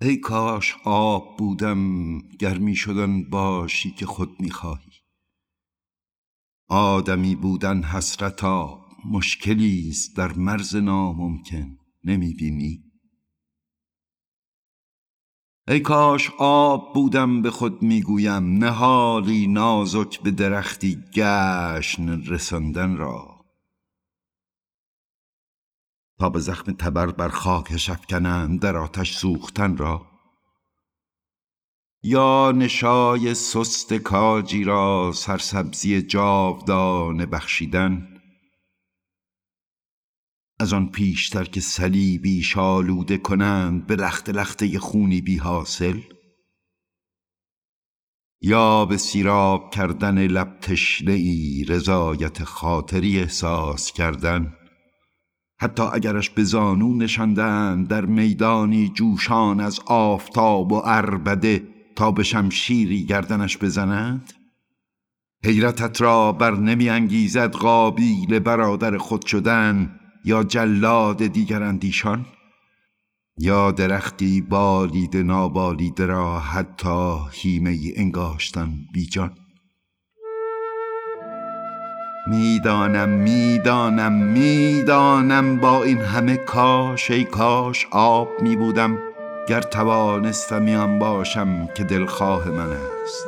ای کاش آب بودم گر می شدن باشی که خود می خواهی. آدمی بودن حسرتا مشکلیست در مرز ناممکن، نمی بینی؟ ای کاش آب بودم به خود می گویم، نهالی نازک به درختی گشن رساندن را، تا به زخم تبر بر خاکش افکنند در آتش سوختن را. یا نشای سست کاجی را سرسبزی جاودانه بخشیدن، از آن پیشتر که صلیبی شالوده کنند به لخته لخته خونی بی حاصل. یا به سیراب کردن لب تشنه‌ای رضایت خاطری احساس کردن، حتی اگرش به زانو نشاندند در میدانی جوشان از آفتاب و عربده تا به شمشیری گردنش بزنند. حیرتت را بر نمی انگیزد قابیل برادر خود شدن یا جلاد دیگر اندیشان؟ یا درختی بالیده نابالیده را حتی هیمه انگاشتن بی جان؟ میدانم با این همه کاش، ای کاش آب می بودم گر توانستمی آن باشم که دلخواه من است.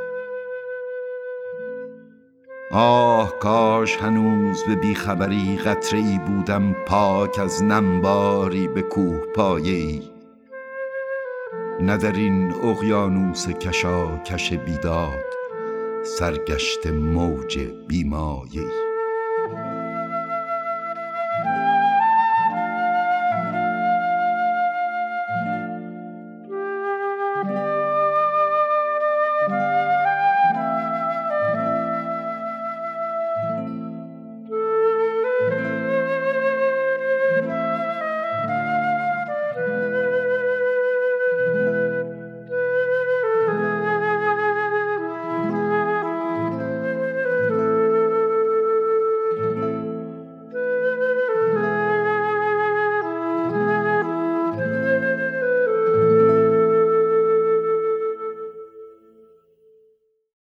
آه کاش هنوز به بیخبری قطره ای بودم پاک از نمباری به کوه پایه‌ای، نه در این اقیانوس کشاکش بیداد سرگشته موج بیمایه‌ای.